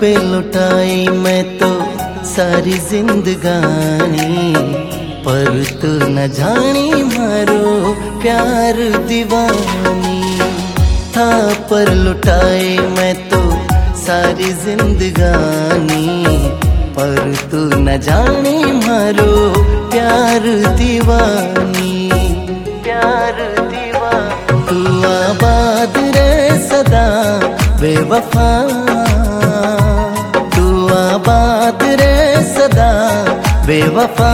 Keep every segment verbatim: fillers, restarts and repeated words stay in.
पे लुटाई मैं तो सारी जिंदगानी, पर तू न जानी मारो प्यार दीवानी। था पर लुटाई मैं तो सारी जिंदगानी, पर तू न जानी मारो प्यार दीवानी, प्यार दीवानी। तू आबाद रहे सदा बेवफा, तू आबाद रहे सदा बेवफा।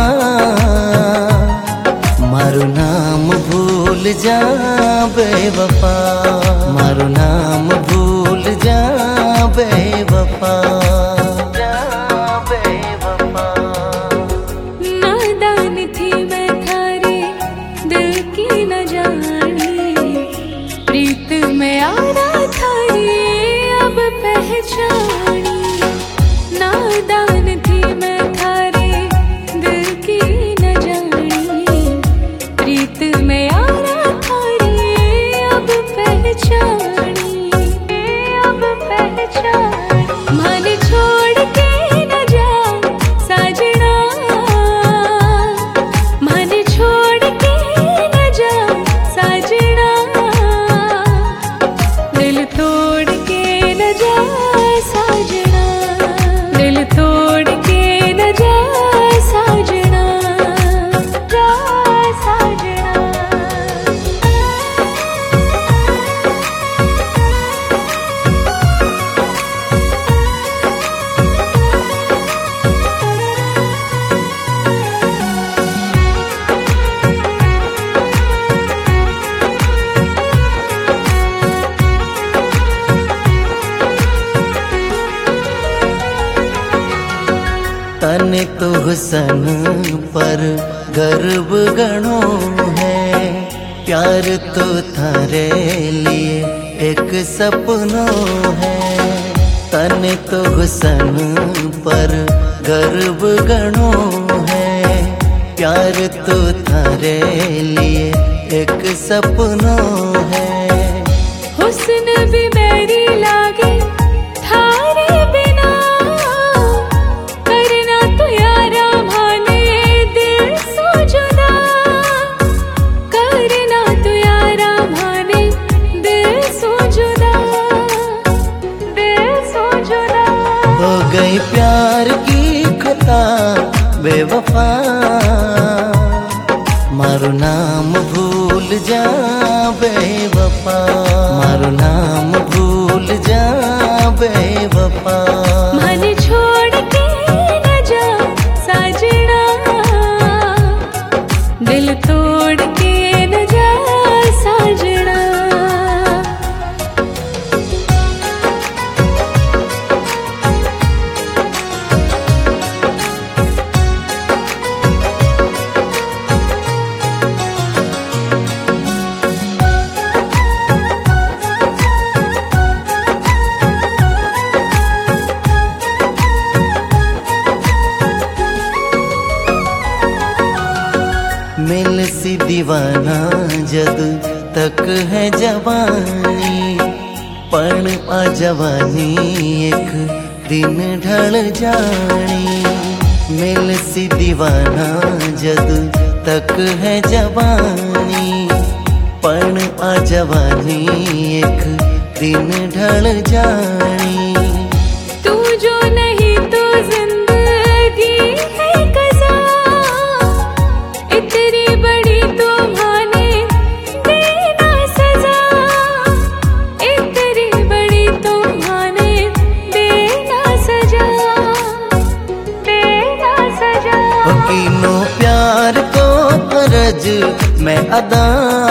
मारो नाम भूल जा बेवफा, मारो नाम भूल जा बेवफा। नादान थी मैं थारे दिल की न जानी, प्रीत में आना था ये अब पहचानी। नादान थी मैं थारे दिल की न जानी, प्रीत में आना था ये अब पहचानी, अब पहचानी। मन छोड़ के न जा साजना, मन छोड़ के न जा साजना। दिल तोड़ के न जा साजना, दिल तोड़ के न जा साजना, जा साजना। तने तो हुसन पर गर्व गणो है, प्यार तो थारे लिए एक सपनों है। तने तो हुसन पर गर्व गणो है, प्यार तो थारे लिए एक सपनों है। हुस्न भी मेरी लागे थारे बिना, करना तो यारा माने दिल सो जुदा, करना तो यारा माने दिल सो जुदा, दिल सो जुदा। हो गई प्यार की खता बेवफा, मारो नाम भूल जा बेवफा, मारो नाम भूल जा बेवफा। मन छोड़ के न जा साजना, दिल तोड़ के न जा साजना। मिल सी दीवाना जद तक है जवानी, पण आ जवानी एक दिन ढल जानी। मिल सी दीवाना जद तक है जवानी, पण आ जवानी एक दिन ढल जानी। तू जो नहीं तो जिंदगी है कज़ा, इतनी बड़ी तुम्हाने देना सजा, इतनी बड़ी तुम्हाने देना सजा, देना सजा। ओ किनो प्यार को फर्ज मैं अदा,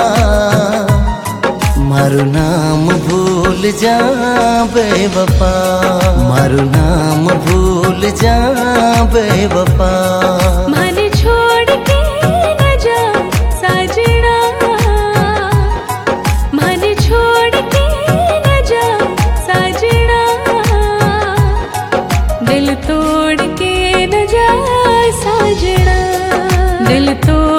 मारो नाम भूल जा बेवफा, मारो नाम भूल जा बेवफा। मन छोड़ के न जा साजना, मन छोड़ के न जा साजना। दिल तोड़ के न जा साजना, दिल तोड़